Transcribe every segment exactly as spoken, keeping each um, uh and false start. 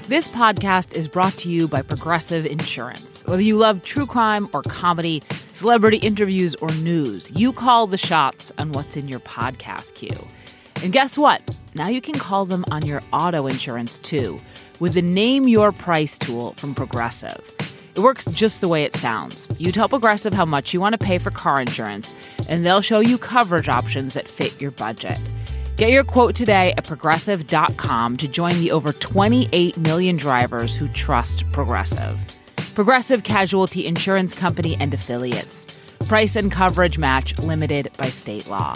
This podcast is brought to you by Progressive Insurance. Whether you love true crime or comedy, celebrity interviews or news, you call the shots on what's in your podcast queue. And guess what? Now you can call them on your auto insurance, too, with the Name Your Price tool from Progressive. It works just the way it sounds. You tell Progressive how much you want to pay for car insurance, and they'll show you coverage options that fit your budget. Get your quote today at progressive dot com to join the over twenty-eight million drivers who trust Progressive. Progressive Casualty Insurance Company and Affiliates. Price and coverage match limited by state law.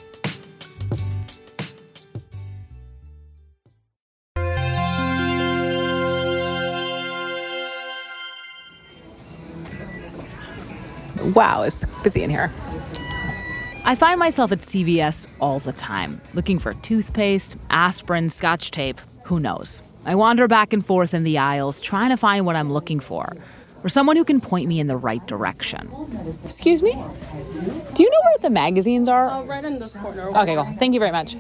Wow, it's busy in here. I find myself at C V S all the time, looking for toothpaste, aspirin, Scotch tape, who knows. I wander back and forth in the aisles, trying to find what I'm looking for, or someone who can point me in the right direction. Excuse me? Do you know where the magazines are? Uh, right in this corner. Okay, cool. Thank you very much.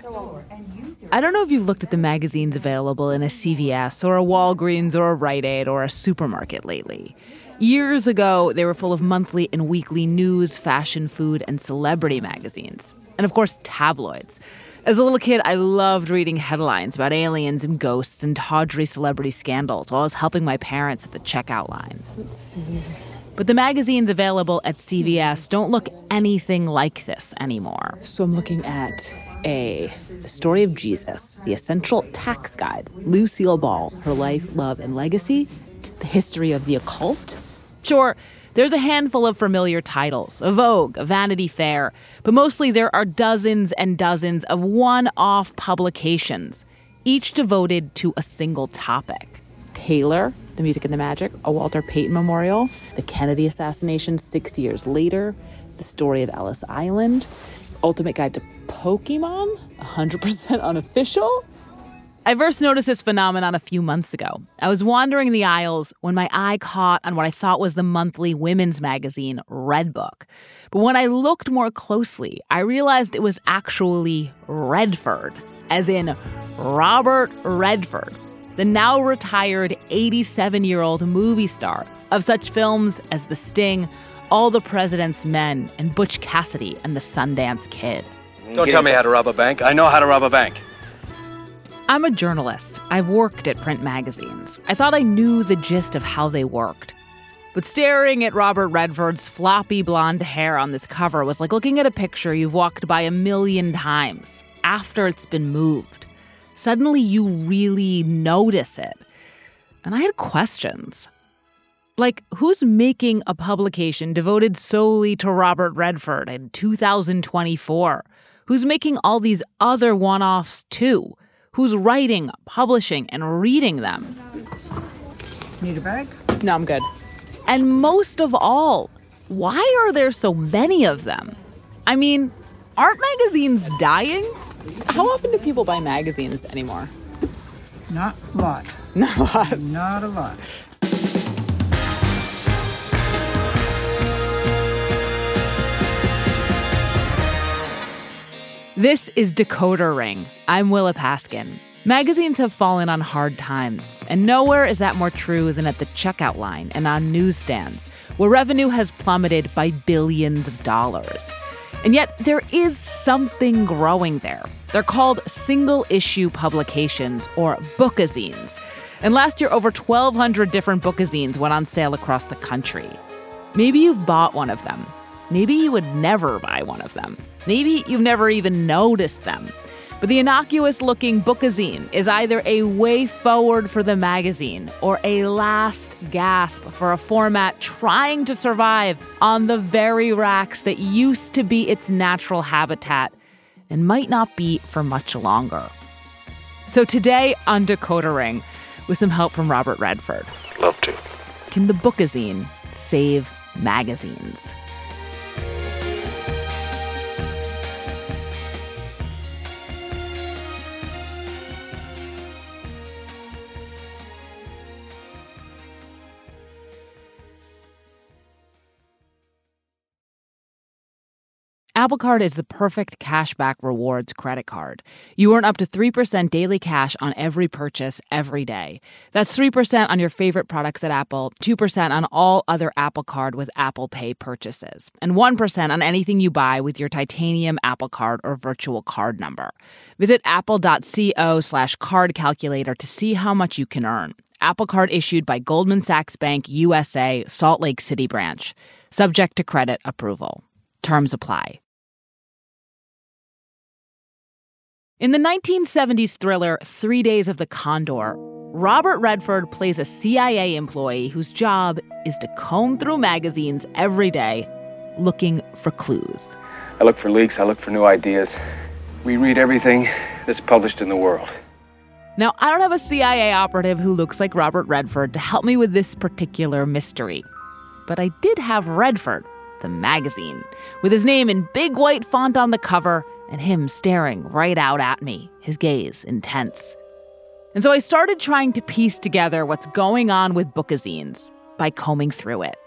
I don't know if you've looked at the magazines available in a C V S or a Walgreens or a Rite Aid or a supermarket lately. Years ago, they were full of monthly and weekly news, fashion, food, and celebrity magazines. And of course, tabloids. As a little kid, I loved reading headlines about aliens and ghosts and tawdry celebrity scandals while I was helping my parents at the checkout line. Let's see. But the magazines available at C V S don't look anything like this anymore. So I'm looking at A, The Story of Jesus, The Essential Tax Guide, Lucille Ball, Her Life, Love, and Legacy, The History of the Occult. Sure, there's a handful of familiar titles, a Vogue, a Vanity Fair, but mostly there are dozens and dozens of one-off publications, each devoted to a single topic. Taylor, The Music and the Magic, a Walter Payton Memorial, The Kennedy Assassination sixty years later, The Story of Ellis Island, Ultimate Guide to Pokemon, one hundred percent unofficial. I first noticed this phenomenon a few months ago. I was wandering the aisles when my eye caught on what I thought was the monthly women's magazine, Redbook. But when I looked more closely, I realized it was actually Redford, as in Robert Redford, the now retired eighty-seven-year-old movie star of such films as The Sting, All the President's Men, and Butch Cassidy and the Sundance Kid. Don't tell me how to rob a bank. I know how to rob a bank. I'm a journalist. I've worked at print magazines. I thought I knew the gist of how they worked. But staring at Robert Redford's floppy blonde hair on this cover was like looking at a picture you've walked by a million times after it's been moved. Suddenly you really notice it. And I had questions. Like, who's making a publication devoted solely to Robert Redford in two thousand twenty-four? Who's making all these other one-offs too? Who's writing, publishing, and reading them? Need a bag? No, I'm good. And most of all, why are there so many of them? I mean, aren't magazines dying? How often do people buy magazines anymore? Not a lot. Not a lot. Not a lot. This is Decoder Ring. I'm Willa Paskin. Magazines have fallen on hard times, and nowhere is that more true than at the checkout line and on newsstands, where revenue has plummeted by billions of dollars. And yet there is something growing there. They're called single-issue publications, or bookazines. And last year, over twelve hundred different bookazines went on sale across the country. Maybe you've bought one of them. Maybe you would never buy one of them. Maybe you've never even noticed them. But the innocuous-looking bookazine is either a way forward for the magazine or a last gasp for a format trying to survive on the very racks that used to be its natural habitat and might not be for much longer. So today on Decoder Ring, with some help from Robert Redford. Love to. Can the bookazine save magazines? Apple Card is the perfect cashback rewards credit card. You earn up to three percent daily cash on every purchase every day. That's three percent on your favorite products at Apple, two percent on all other Apple Card with Apple Pay purchases, and one percent on anything you buy with your titanium Apple Card or virtual card number. Visit apple.co slash card calculator to see how much you can earn. Apple Card issued by Goldman Sachs Bank U S A, Salt Lake City branch. Subject to credit approval. Terms apply. In the nineteen seventies thriller Three Days of the Condor, Robert Redford plays a C I A employee whose job is to comb through magazines every day looking for clues. I look for leaks, I look for new ideas. We read everything that's published in the world. Now, I don't have a C I A operative who looks like Robert Redford to help me with this particular mystery. But I did have Redford, the magazine, with his name in big white font on the cover and him staring right out at me, his gaze intense. And so I started trying to piece together what's going on with bookazines by combing through it.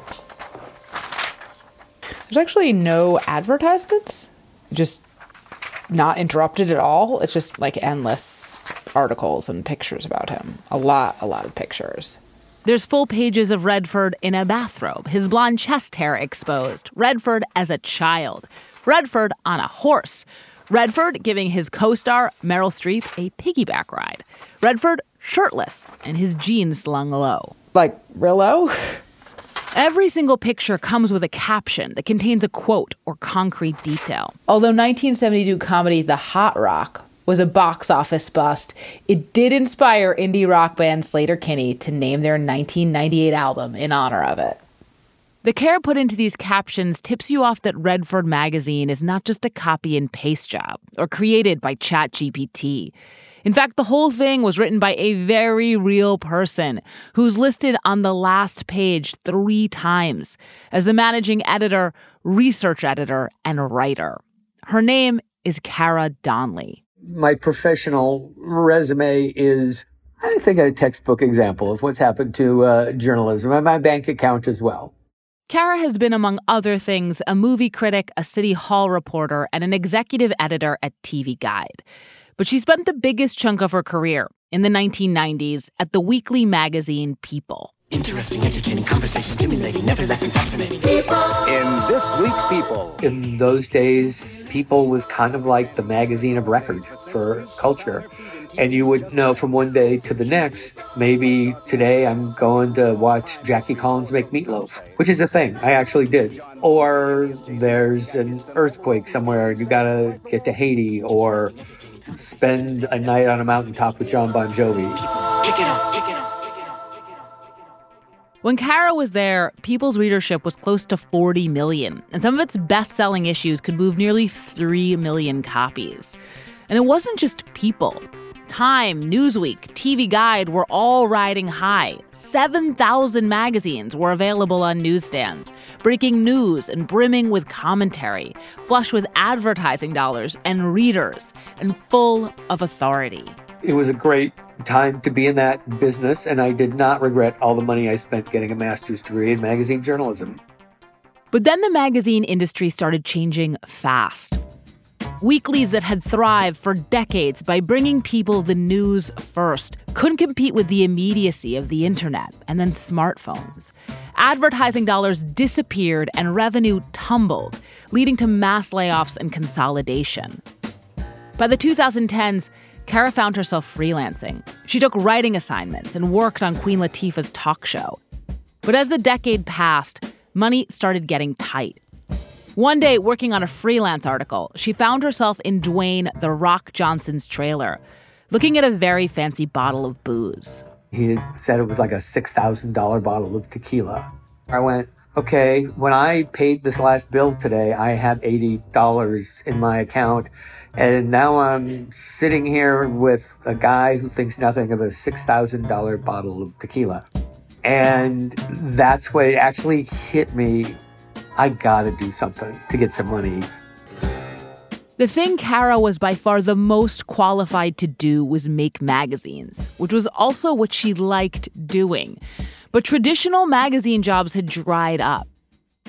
There's actually no advertisements, just not interrupted at all. It's just like endless articles and pictures about him. A lot, a lot of pictures. There's full pages of Redford in a bathrobe, his blonde chest hair exposed. Redford as a child. Redford on a horse. Redford giving his co-star, Meryl Streep, a piggyback ride. Redford shirtless and his jeans slung low. Like, real low? Every single picture comes with a caption that contains a quote or concrete detail. Although nineteen seventy-two comedy The Hot Rock was a box office bust, it did inspire indie rock band Sleater-Kinney to name their nineteen ninety-eight album in honor of it. The care put into these captions tips you off that Redford magazine is not just a copy and paste job or created by ChatGPT. In fact, the whole thing was written by a very real person who's listed on the last page three times as the managing editor, research editor, and writer. Her name is Kara Donnelly. My professional resume is, I think, a textbook example of what's happened to uh, journalism, and my bank account as well. Kara has been, among other things, a movie critic, a City Hall reporter, and an executive editor at T V Guide. But she spent the biggest chunk of her career in the nineteen nineties at the weekly magazine People. Interesting, entertaining, conversation, stimulating, never less than fascinating. People. In this week's People. In those days, People was kind of like the magazine of record for culture. And you would know from one day to the next, maybe today I'm going to watch Jackie Collins make meatloaf, which is a thing. I actually did. Or there's an earthquake somewhere and you got to get to Haiti, or spend a night on a mountaintop with John Bon Jovi. Pick it up, pick it up. When Kara was there, People's readership was close to forty million, and some of its best-selling issues could move nearly three million copies. And it wasn't just People. Time, Newsweek, T V Guide were all riding high. seven thousand magazines were available on newsstands, breaking news and brimming with commentary, flush with advertising dollars and readers, and full of authority. It was a great time to be in that business, and I did not regret all the money I spent getting a master's degree in magazine journalism. But then the magazine industry started changing fast. Weeklies that had thrived for decades by bringing people the news first couldn't compete with the immediacy of the internet and then smartphones. Advertising dollars disappeared and revenue tumbled, leading to mass layoffs and consolidation. By the twenty tens, Kara found herself freelancing. She took writing assignments and worked on Queen Latifah's talk show. But as the decade passed, money started getting tight. One day, working on a freelance article, she found herself in Dwayne "The Rock" Johnson's trailer, looking at a very fancy bottle of booze. He had said it was like a six thousand dollars bottle of tequila. I went, okay, when I paid this last bill today, I had eighty dollars in my account. And now I'm sitting here with a guy who thinks nothing of a six thousand dollars bottle of tequila. And that's when it actually hit me. I gotta do something to get some money. The thing Kara was by far the most qualified to do was make magazines, which was also what she liked doing. But traditional magazine jobs had dried up.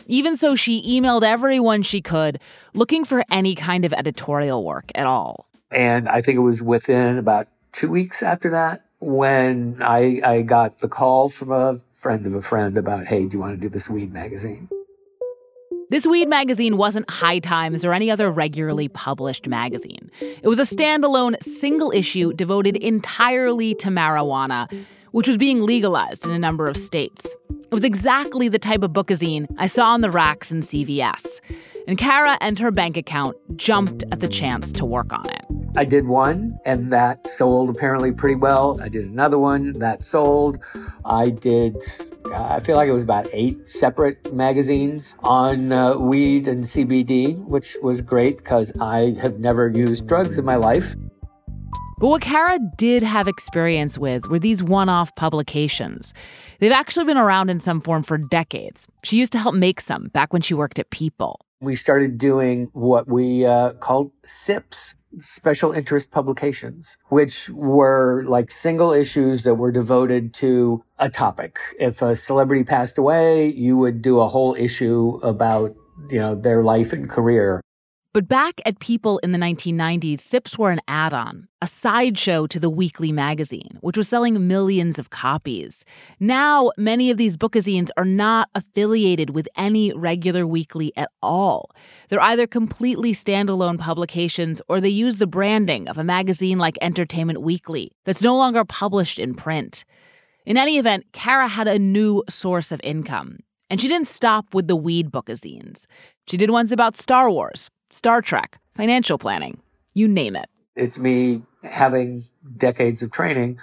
Even so, she emailed everyone she could, looking for any kind of editorial work at all. And I think it was within about two weeks after that when I, I got the call from a friend of a friend about, hey, do you want to do this weed magazine? This weed magazine wasn't High Times or any other regularly published magazine. It was a standalone single issue devoted entirely to marijuana, which was being legalized in a number of states. It was exactly the type of bookazine I saw on the racks in C V S. And Kara and her bank account jumped at the chance to work on it. I did one, and that sold apparently pretty well. I did another one, that sold. I did, I feel like it was about eight separate magazines on uh, weed and C B D, which was great because I have never used drugs in my life. But what Kara did have experience with were these one-off publications. They've actually been around in some form for decades. She used to help make some back when she worked at People. We started doing what we uh, called S I Ps, Special Interest Publications, which were like single issues that were devoted to a topic. If a celebrity passed away, you would do a whole issue about, you know, their life and career. But back at People in the nineteen nineties, S I Ps were an add-on, a sideshow to the weekly magazine, which was selling millions of copies. Now, many of these bookazines are not affiliated with any regular weekly at all. They're either completely standalone publications or they use the branding of a magazine like Entertainment Weekly that's no longer published in print. In any event, Kara had a new source of income. And she didn't stop with the weed bookazines. She did ones about Star Wars, Star Trek, financial planning, you name it. It's me having decades of training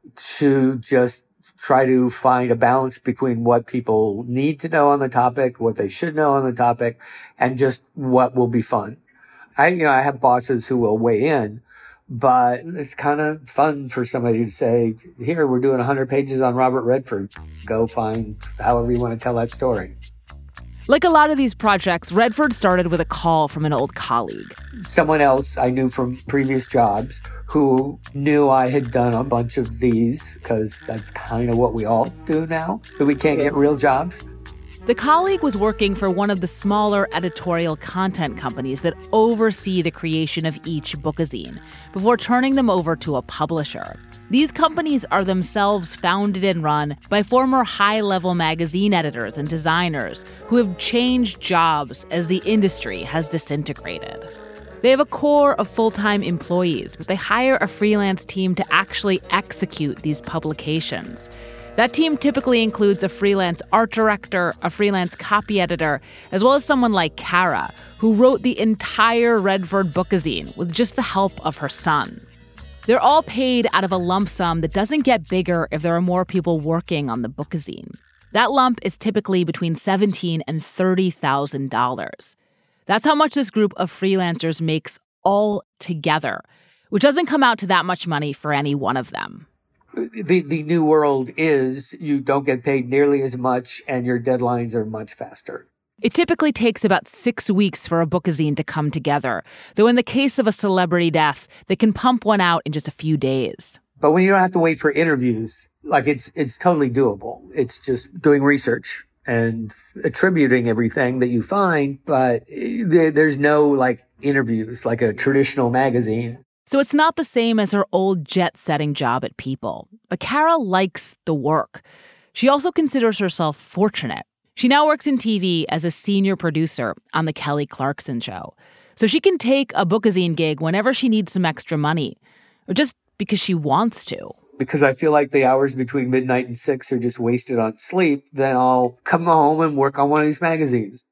to just try to find a balance between what people need to know on the topic, what they should know on the topic, and just what will be fun. I, you know, I have bosses who will weigh in, but it's kind of fun for somebody to say, here, we're doing one hundred pages on Robert Redford. Go find however you want to tell that story. Like a lot of these projects, Redford started with a call from an old colleague. Someone else I knew from previous jobs who knew I had done a bunch of these, because that's kind of what we all do now, that we can't get real jobs. The colleague was working for one of the smaller editorial content companies that oversee the creation of each bookazine before turning them over to a publisher. These companies are themselves founded and run by former high-level magazine editors and designers who have changed jobs as the industry has disintegrated. They have a core of full-time employees, but they hire a freelance team to actually execute these publications. That team typically includes a freelance art director, a freelance copy editor, as well as someone like Kara, who wrote the entire Redford bookazine with just the help of her son. They're all paid out of a lump sum that doesn't get bigger if there are more people working on the bookazine. That lump is typically between seventeen thousand dollars and thirty thousand dollars. That's how much this group of freelancers makes all together, which doesn't come out to that much money for any one of them. The the new world is you don't get paid nearly as much and your deadlines are much faster. It typically takes about six weeks for a bookazine to come together, though in the case of a celebrity death, they can pump one out in just a few days. But when you don't have to wait for interviews, like it's it's totally doable. It's just doing research and attributing everything that you find, but there, there's no like interviews like a traditional magazine. So it's not the same as her old jet-setting job at People. But Kara likes the work. She also considers herself fortunate. She now works in T V as a senior producer on The Kelly Clarkson Show. So she can take a bookazine gig whenever she needs some extra money, or just because she wants to. Because I feel like the hours between midnight and six are just wasted on sleep, then I'll come home and work on one of these magazines.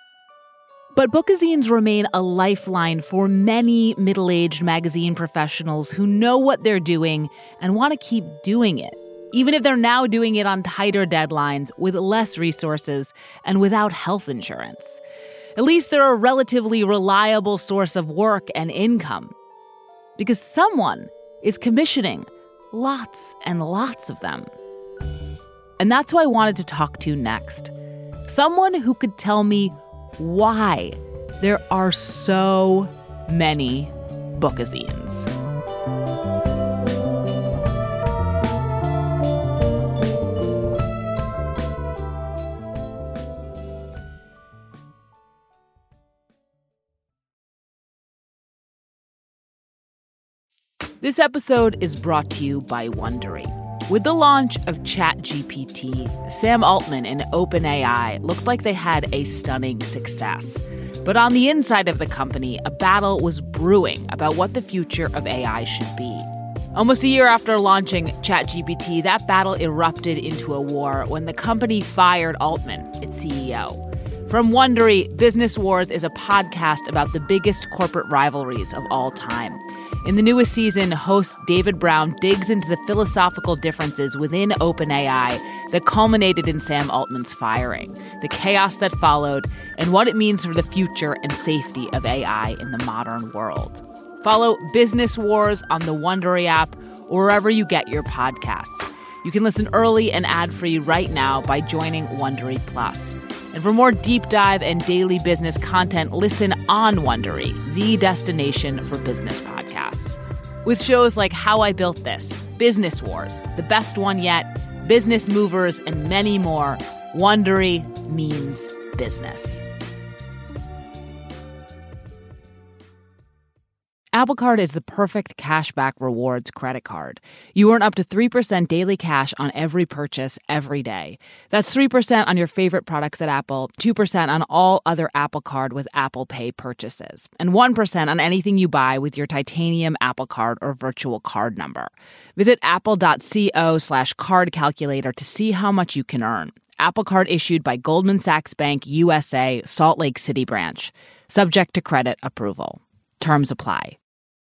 But bookazines remain a lifeline for many middle-aged magazine professionals who know what they're doing and want to keep doing it, even if they're now doing it on tighter deadlines with less resources and without health insurance. At least they're a relatively reliable source of work and income. Because someone is commissioning lots and lots of them. And that's who I wanted to talk to next. Someone who could tell me why there are so many bookazines. This episode is brought to you by Wondery. With the launch of ChatGPT, Sam Altman and OpenAI looked like they had a stunning success. But on the inside of the company, a battle was brewing about what the future of A I should be. Almost a year after launching ChatGPT, that battle erupted into a war when the company fired Altman, its C E O. From Wondery, Business Wars is a podcast about the biggest corporate rivalries of all time. In the newest season, host David Brown digs into the philosophical differences within OpenAI that culminated in Sam Altman's firing, the chaos that followed, and what it means for the future and safety of A I in the modern world. Follow Business Wars on the Wondery app or wherever you get your podcasts. You can listen early and ad-free right now by joining Wondery Plus. And for more deep dive and daily business content, listen on Wondery, the destination for business podcasts. With shows like How I Built This, Business Wars, The Best One Yet, Business Movers, and many more, Wondery means business. Apple Card is the perfect cashback rewards credit card. You earn up to three percent daily cash on every purchase every day. That's three percent on your favorite products at Apple, two percent on all other Apple Card with Apple Pay purchases, and one percent on anything you buy with your titanium Apple Card or virtual card number. Visit apple.co slash card calculator to see how much you can earn. Apple Card issued by Goldman Sachs Bank U S A, Salt Lake City branch. Subject to credit approval. Terms apply.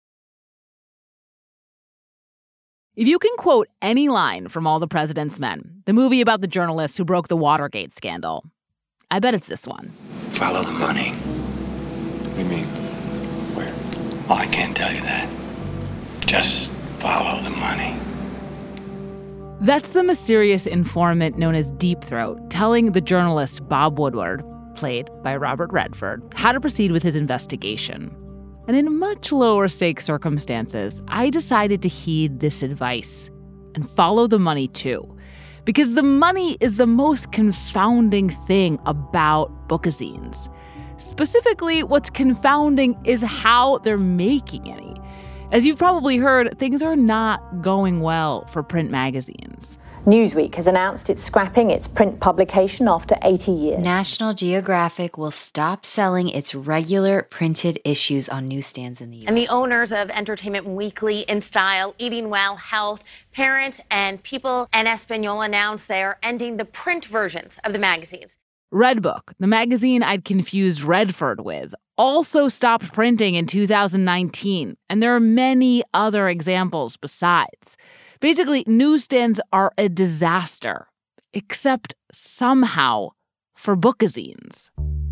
If you can quote any line from All the President's Men, the movie about the journalists who broke the Watergate scandal, I bet it's this one. Follow the money. What do you mean? Where? Oh, I can't tell you that. Just follow the money. That's the mysterious informant known as Deep Throat telling the journalist Bob Woodward, played by Robert Redford, how to proceed with his investigation. And in much lower stakes circumstances, I decided to heed this advice and follow the money too. Because the money is the most confounding thing about bookazines. Specifically, what's confounding is how they're making any. As you've probably heard, things are not going well for print magazines. Newsweek has announced it's scrapping its print publication after eighty years. National Geographic will stop selling its regular printed issues on newsstands in the U S. And the owners of Entertainment Weekly, InStyle, Eating Well, Health, Parents, and People en Español announced they are ending the print versions of the magazines. Redbook, the magazine I'd confused Redford with, also stopped printing in two thousand nineteen, and there are many other examples besides. Basically, newsstands are a disaster, except somehow for bookazines.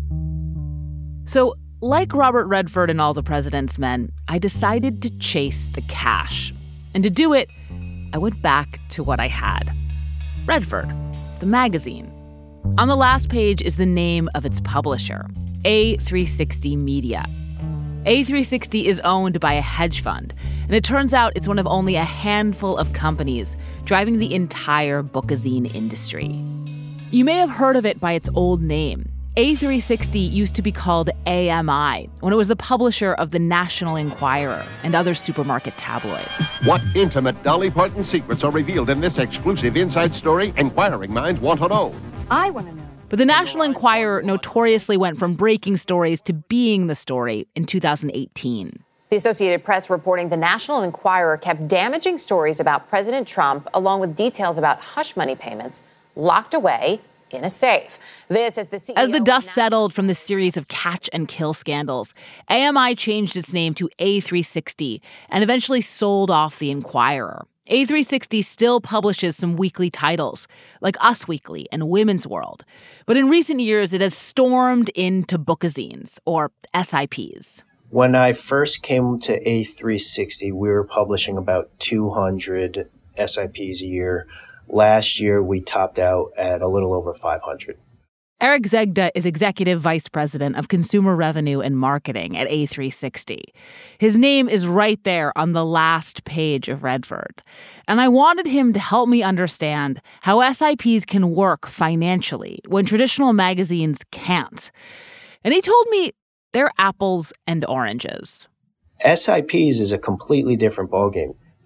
So, like Robert Redford in All the President's Men, I decided to chase the cash. And to do it, I went back to what I had. Redford, the magazine. On the last page is the name of its publisher, A three sixty Media. A three sixty is owned by a hedge fund, and it turns out it's one of only a handful of companies driving the entire bookazine industry. You may have heard of it by its old name. A three sixty used to be called A M I when it was the publisher of the National Enquirer and other supermarket tabloids. What intimate Dolly Parton secrets are revealed in this exclusive inside story inquiring minds want to know? I want to know. But the National Enquirer notoriously went from breaking stories to being the story in two thousand eighteen. The Associated Press reporting the National Enquirer kept damaging stories about President Trump, along with details about hush money payments, locked away in a safe. This is the C E O As the dust settled from the series of catch and kill scandals, A M I changed its name to A three sixty and eventually sold off the Enquirer. A three sixty still publishes some weekly titles, like Us Weekly and Women's World. But in recent years, it has stormed into bookazines, or S I Ps. When I first came to A three sixty, we were publishing about two hundred S I Ps a year. Last year, we topped out at a little over five hundred. Eric Zegda is Executive Vice President of Consumer Revenue and Marketing at A three sixty. His name is right there on the last page of Redford. And I wanted him to help me understand how S I Ps can work financially when traditional magazines can't. And he told me they're apples and oranges. S I Ps is a completely different ballgame.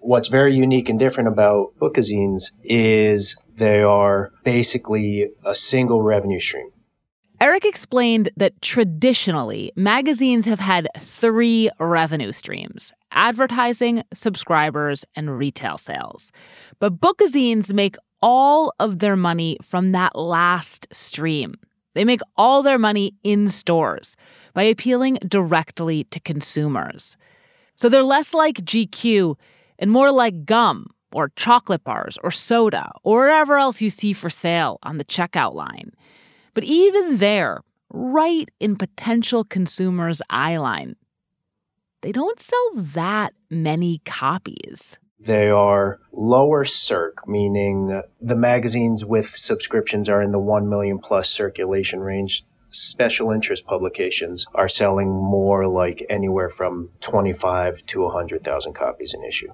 What's very unique and different about bookazines is they are basically a single revenue stream. Eric explained that traditionally, magazines have had three revenue streams: advertising, subscribers, and retail sales. But bookazines make all of their money from that last stream. They make all their money in stores by appealing directly to consumers. So they're less like G Q and more like gum or chocolate bars or soda or whatever else you see for sale on the checkout line. But even there, right in potential consumers' eye line, they don't sell that many copies. They are lower circ, meaning the magazines with subscriptions are in the one million plus circulation range. Special interest publications are selling more like anywhere from twenty-five to one hundred thousand copies an issue.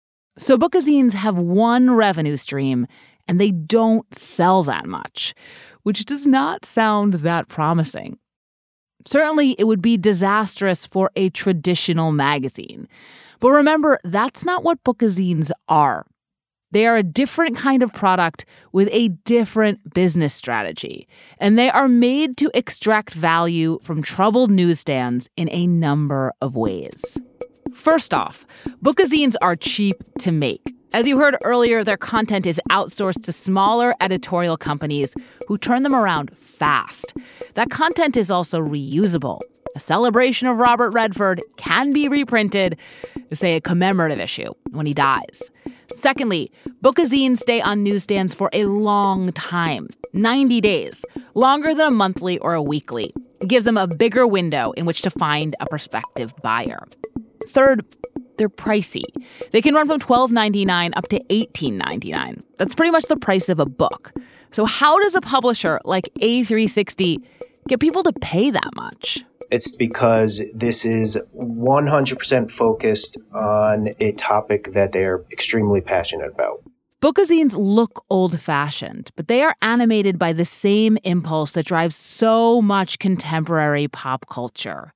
So bookazines have one revenue stream, and they don't sell that much, which does not sound that promising. Certainly, it would be disastrous for a traditional magazine. But remember, that's not what bookazines are. They are a different kind of product with a different business strategy, and they are made to extract value from troubled newsstands in a number of ways. First off, bookazines are cheap to make. As you heard earlier, their content is outsourced to smaller editorial companies who turn them around fast. That content is also reusable. A celebration of Robert Redford can be reprinted to, say, a commemorative issue when he dies. Secondly, bookazines stay on newsstands for a long time, ninety days, longer than a monthly or a weekly. It gives them a bigger window in which to find a prospective buyer. Third, they're pricey. They can run from twelve ninety-nine up to eighteen ninety-nine. That's pretty much the price of a book. So how does a publisher like A three sixty get people to pay that much? It's because this is one hundred percent focused on a topic that they are extremely passionate about. Bookazines look old-fashioned, but they are animated by the same impulse that drives so much contemporary pop culture: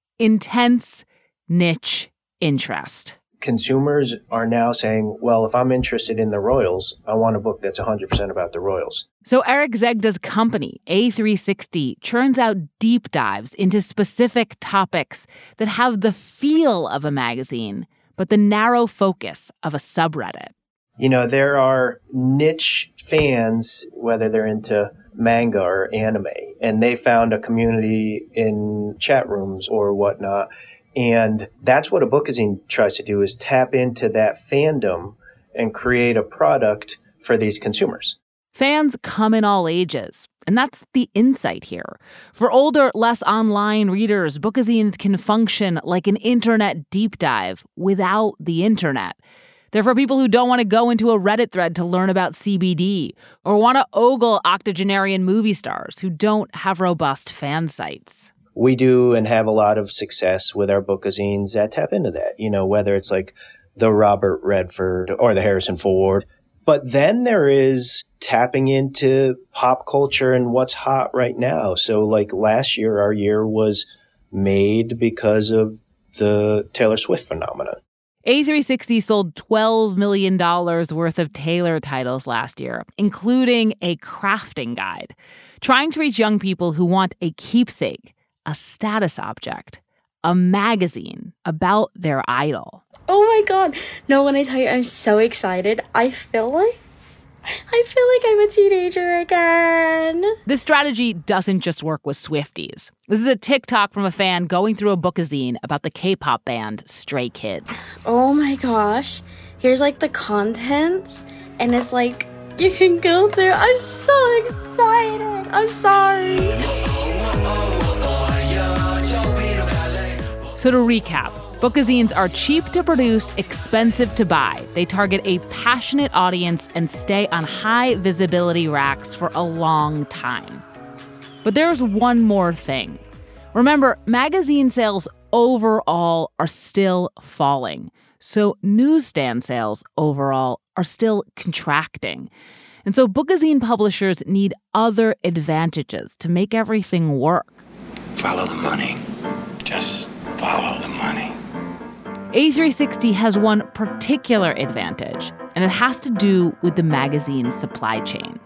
intense niche interest. Consumers are now saying, well, if I'm interested in the Royals, I want a book that's one hundred percent about the Royals. So Eric Zegda's company, A three sixty, churns out deep dives into specific topics that have the feel of a magazine, but the narrow focus of a subreddit. You know, there are niche fans, whether they're into manga or anime, and they found a community in chat rooms or whatnot. And that's what a bookazine tries to do, is tap into that fandom and create a product for these consumers. Fans come in all ages, and that's the insight here. For older, less online readers, bookazines can function like an internet deep dive without the internet. They're for people who don't want to go into a Reddit thread to learn about C B D or want to ogle octogenarian movie stars who don't have robust fan sites. We do and have a lot of success with our bookazines that tap into that, you know, whether it's like the Robert Redford or the Harrison Ford. But then there is tapping into pop culture and what's hot right now. So like last year, our year was made because of the Taylor Swift phenomenon. A three sixty sold twelve million dollars worth of Taylor titles last year, including a crafting guide, trying to reach young people who want a keepsake, a status object, a magazine about their idol. Oh my God. No, when I tell you I'm so excited, I feel like, I feel like I'm a teenager again. This strategy doesn't just work with Swifties. This is a TikTok from a fan going through a bookazine about the K-pop band Stray Kids. Oh my gosh. Here's like the contents, and it's like, you can go through. I'm so excited. I'm sorry. So to recap, bookazines are cheap to produce, expensive to buy. They target a passionate audience and stay on high visibility racks for a long time. But there's one more thing. Remember, magazine sales overall are still falling. So newsstand sales overall are still contracting. And so bookazine publishers need other advantages to make everything work. Follow the money. Just follow the money. A three sixty has one particular advantage, and it has to do with the magazine's supply chain.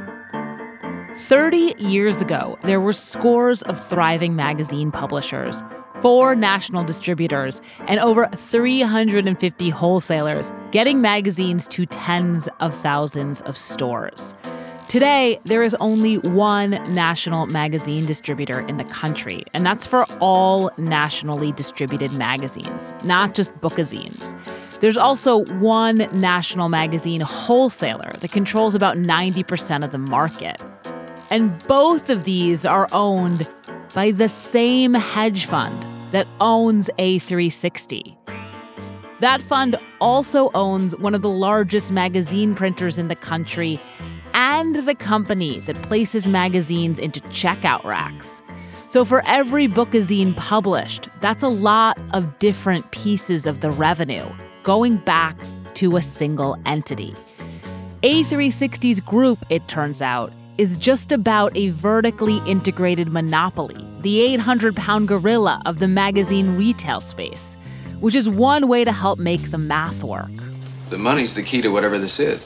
thirty years ago, there were scores of thriving magazine publishers, four national distributors, and over three hundred fifty wholesalers getting magazines to tens of thousands of stores. Today, there is only one national magazine distributor in the country, and that's for all nationally distributed magazines, not just bookazines. There's also one national magazine wholesaler that controls about ninety percent of the market. And both of these are owned by the same hedge fund that owns A three sixty. That fund also owns one of the largest magazine printers in the country and the company that places magazines into checkout racks. So for every bookazine published, that's a lot of different pieces of the revenue going back to a single entity. A three sixty's group, it turns out, is just about a vertically integrated monopoly, the eight hundred pound gorilla of the magazine retail space, which is one way to help make the math work. The money's the key to whatever this is.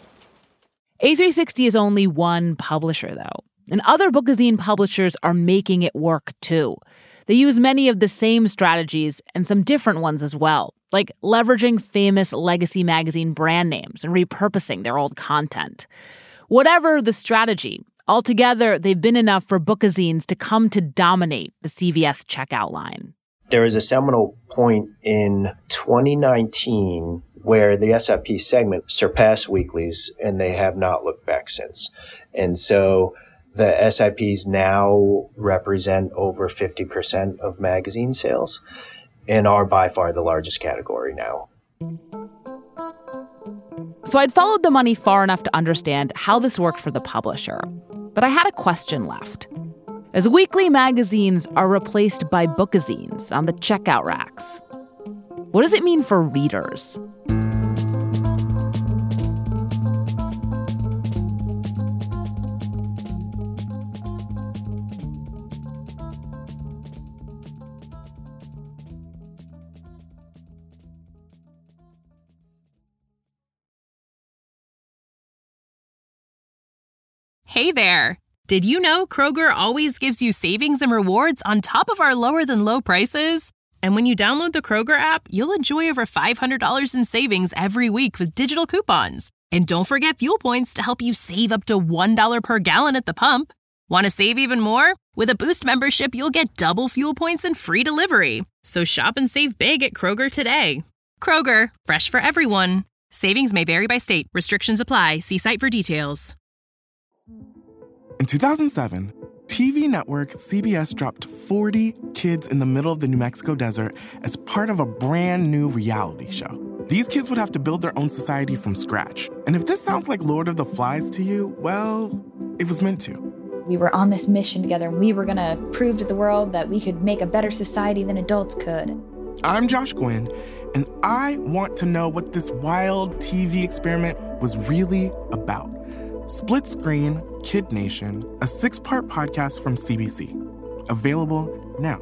A three sixty is only one publisher, though, and other bookazine publishers are making it work, too. They use many of the same strategies and some different ones as well, like leveraging famous legacy magazine brand names and repurposing their old content. Whatever the strategy, altogether, they've been enough for bookazines to come to dominate the C V S checkout line. There was a seminal point in twenty nineteen where the S I P segment surpassed weeklies, and they have not looked back since. And so the S I Ps now represent over fifty percent of magazine sales and are by far the largest category now. So I'd followed the money far enough to understand how this worked for the publisher. But I had a question left. As weekly magazines are replaced by bookazines on the checkout racks, what does it mean for readers? Hey there! Did you know Kroger always gives you savings and rewards on top of our lower-than-low prices? And when you download the Kroger app, you'll enjoy over five hundred dollars in savings every week with digital coupons. And don't forget fuel points to help you save up to one dollar per gallon at the pump. Want to save even more? With a Boost membership, you'll get double fuel points and free delivery. So shop and save big at Kroger today. Kroger, fresh for everyone. Savings may vary by state. Restrictions apply. See site for details. In two thousand seven, T V network C B S dropped forty kids in the middle of the New Mexico desert as part of a brand new reality show. These kids would have to build their own society from scratch. And if this sounds like Lord of the Flies to you, well, it was meant to. We were on this mission together, and we were going to prove to the world that we could make a better society than adults could. I'm Josh Gwynn, and I want to know what this wild T V experiment was really about. Split Screen Kid Nation, a six-part podcast from C B C. Available now.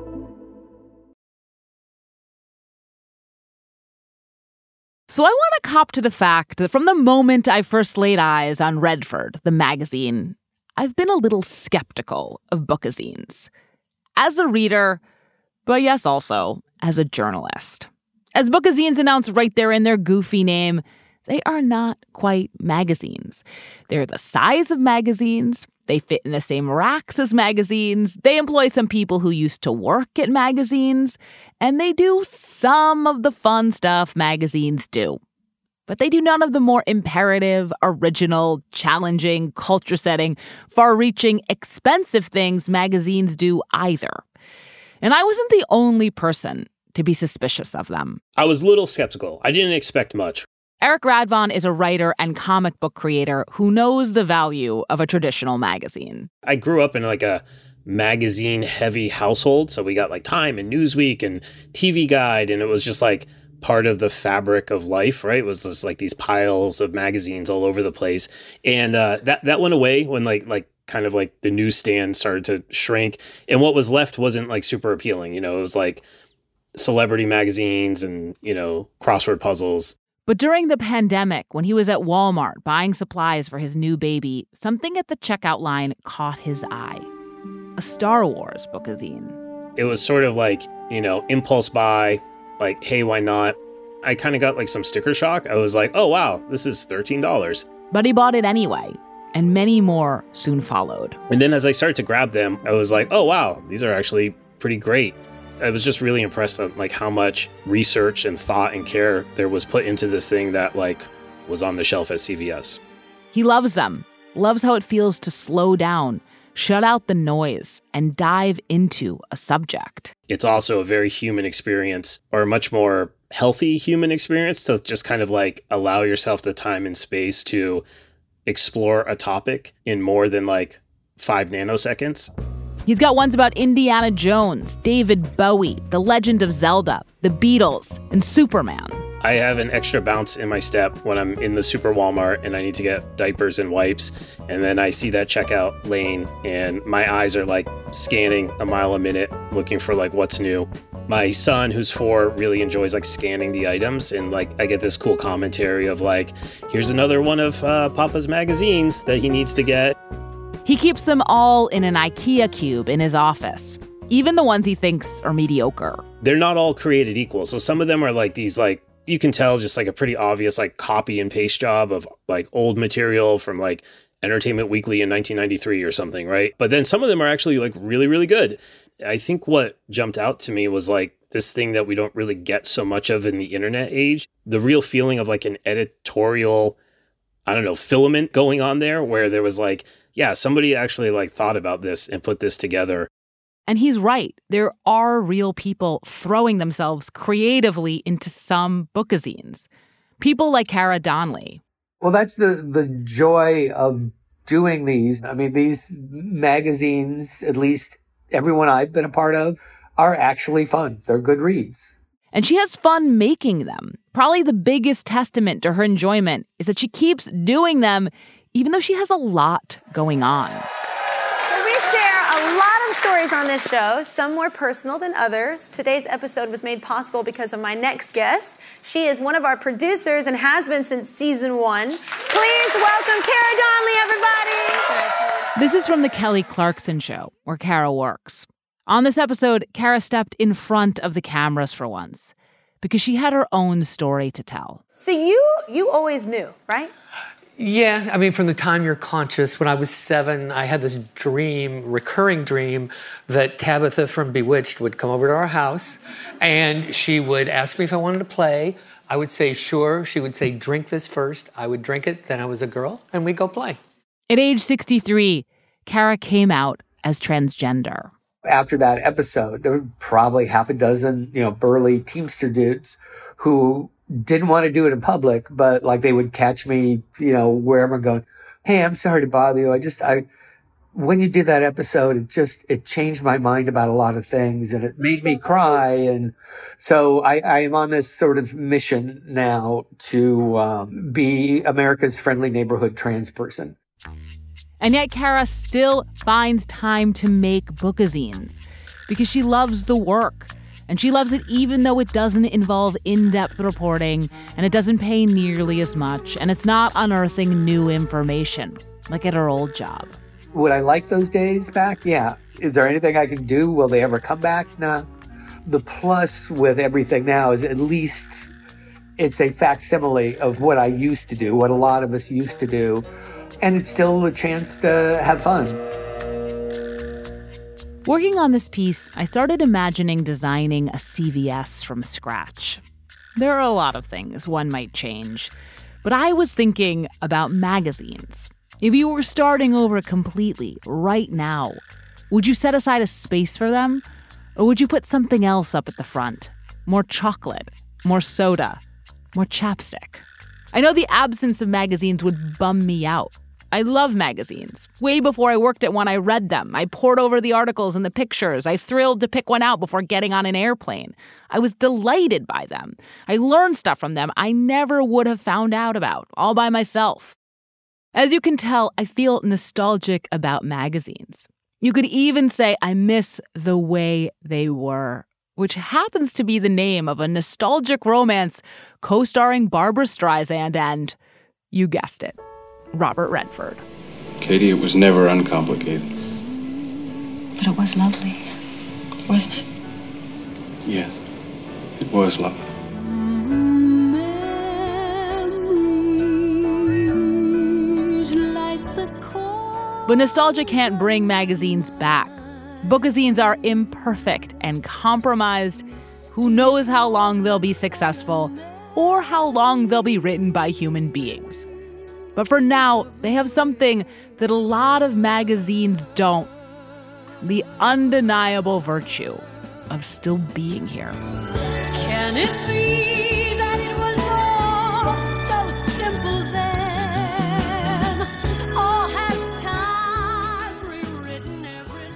So I want to cop to the fact that from the moment I first laid eyes on Redford, the magazine, I've been a little skeptical of bookazines. As a reader, but yes, also as a journalist. As bookazines announce right there in their goofy name, they are not quite magazines. They're the size of magazines. They fit in the same racks as magazines. They employ some people who used to work at magazines. And they do some of the fun stuff magazines do. But they do none of the more imperative, original, challenging, culture-setting, far-reaching, expensive things magazines do either. And I wasn't the only person to be suspicious of them. I was a little skeptical. I didn't expect much. Eric Radvon is a writer and comic book creator who knows the value of a traditional magazine. I grew up in like a magazine-heavy household, so we got like Time and Newsweek and T V Guide, and it was just like part of the fabric of life, right? It was just like these piles of magazines all over the place. And uh, that that went away when like like kind of like the newsstand started to shrink, and what was left wasn't like super appealing. You know, it was like celebrity magazines and, you know, crossword puzzles. But during the pandemic, when he was at Walmart buying supplies for his new baby, something at the checkout line caught his eye. A Star Wars bookazine. It was sort of like, you know, impulse buy, like, hey, why not? I kind of got like some sticker shock. I was like, oh, wow, this is thirteen dollars. But he bought it anyway, and many more soon followed. And then as I started to grab them, I was like, oh, wow, these are actually pretty great. I was just really impressed at like how much research and thought and care there was put into this thing that like was on the shelf at C V S. He loves them, loves how it feels to slow down, shut out the noise, and dive into a subject. It's also a very human experience, or a much more healthy human experience, to just kind of like allow yourself the time and space to explore a topic in more than like five nanoseconds. He's got ones about Indiana Jones, David Bowie, The Legend of Zelda, The Beatles, and Superman. I have an extra bounce in my step when I'm in the super Walmart and I need to get diapers and wipes. And then I see that checkout lane and my eyes are like scanning a mile a minute, looking for like what's new. My son, who's four, really enjoys like scanning the items. And like I get this cool commentary of like, here's another one of uh, Papa's magazines that he needs to get. He keeps them all in an IKEA cube in his office, even the ones he thinks are mediocre. They're not all created equal. So some of them are like these, like, you can tell just like a pretty obvious like copy and paste job of like old material from like Entertainment Weekly in nineteen ninety-three or something, right? But then some of them are actually like really, really good. I think what jumped out to me was like this thing that we don't really get so much of in the internet age, the real feeling of like an editorial, I don't know, filament going on there where there was like, yeah, somebody actually like thought about this and put this together. And he's right. There are real people throwing themselves creatively into some bookazines. People like Cara Donnelly. Well, that's the, the joy of doing these. I mean, these magazines, at least everyone I've been a part of, are actually fun. They're good reads. And she has fun making them. Probably the biggest testament to her enjoyment is that she keeps doing them even though she has a lot going on. So we share a lot of stories on this show, some more personal than others. Today's episode was made possible because of my next guest. She is one of our producers and has been since season one. Please welcome Cara Donnelly, everybody. This is from The Kelly Clarkson Show, where Cara works. On this episode, Cara stepped in front of the cameras for once because she had her own story to tell. So you you always knew, right? Yeah, I mean, from the time you're conscious, when I was seven, I had this dream, recurring dream, that Tabitha from Bewitched would come over to our house, and she would ask me if I wanted to play. I would say, sure. She would say, drink this first. I would drink it. Then I was a girl, and we'd go play. At age sixty-three, Cara came out as transgender. After that episode, there were probably half a dozen, you know, burly Teamster dudes who didn't want to do it in public, but like they would catch me, you know, wherever going, hey, I'm sorry to bother you. I just, I, when you did that episode, it just, it changed my mind about a lot of things and it made me cry. And so I, I am on this sort of mission now to um, be America's friendly neighborhood trans person. And yet Cara still finds time to make bookazines because she loves the work. And she loves it even though it doesn't involve in-depth reporting and it doesn't pay nearly as much and it's not unearthing new information like at her old job. Would I like those days back? Yeah. Is there anything I can do? Will they ever come back? No. The plus with everything now is at least it's a facsimile of what I used to do, what a lot of us used to do. And it's still a chance to have fun. Working on this piece, I started imagining designing a C V S from scratch. There are a lot of things one might change, but I was thinking about magazines. If you were starting over completely right now, would you set aside a space for them? Or would you put something else up at the front? More chocolate, more soda, more chapstick. I know the absence of magazines would bum me out. I love magazines. Way before I worked at one, I read them. I pored over the articles and the pictures. I thrilled to pick one out before getting on an airplane. I was delighted by them. I learned stuff from them I never would have found out about, all by myself. As you can tell, I feel nostalgic about magazines. You could even say I miss the way they were which happens to be the name of a nostalgic romance co-starring Barbra Streisand and, you guessed it, Robert Redford. Katie, it was never uncomplicated. But it was lovely, wasn't it? Yes, it was lovely. But nostalgia can't bring magazines back. Bookazines are imperfect and compromised. Who knows how long they'll be successful or how long they'll be written by human beings. But for now, they have something that a lot of magazines don't. The undeniable virtue of still being here. Can it be that it was all so simple then? Or has time rewritten every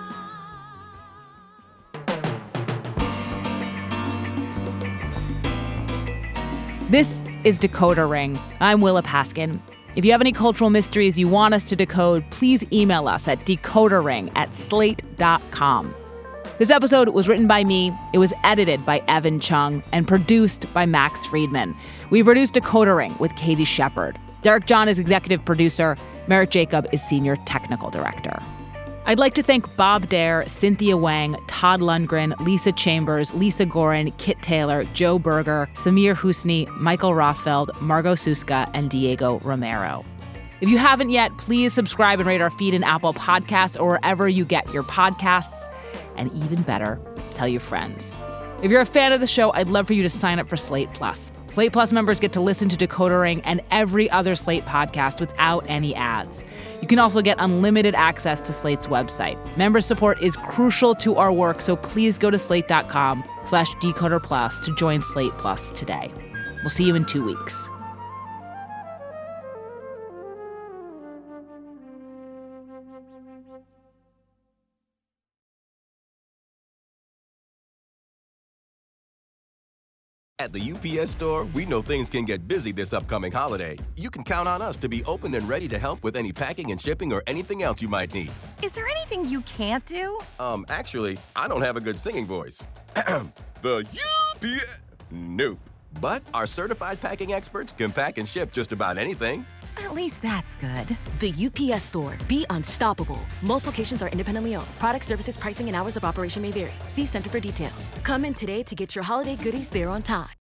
line? This is Decoder Ring. I'm Willa Paskin. If you have any cultural mysteries you want us to decode, please email us at decodering at slate dot com. This episode was written by me, it was edited by Evan Chung, and produced by Max Friedman. We produced Decoder Ring with Katie Shepard. Derek John is executive producer. Merritt Jacob is senior technical director. I'd like to thank Bob Dare, Cynthia Wang, Todd Lundgren, Lisa Chambers, Lisa Gorin, Kit Taylor, Joe Berger, Samir Husni, Michael Rothfeld, Margot Suska, and Diego Romero. If you haven't yet, please subscribe and rate our feed in Apple Podcasts or wherever you get your podcasts. And even better, tell your friends. If you're a fan of the show, I'd love for you to sign up for Slate Plus. Slate Plus members get to listen to Decoder Ring and every other Slate podcast without any ads. You can also get unlimited access to Slate's website. Member support is crucial to our work, so please go to slate.com slash decoder plus to join Slate Plus today. We'll see you in two weeks. At the U P S Store, we know things can get busy this upcoming holiday. You can count on us to be open and ready to help with any packing and shipping or anything else you might need. Is there anything you can't do? Um, actually, I don't have a good singing voice. The U P S... Nope. But our certified packing experts can pack and ship just about anything. At least that's good. The U P S Store. Be unstoppable. Most locations are independently owned. Product, services, pricing, and hours of operation may vary. See Center for details. Come in today to get your holiday goodies there on time.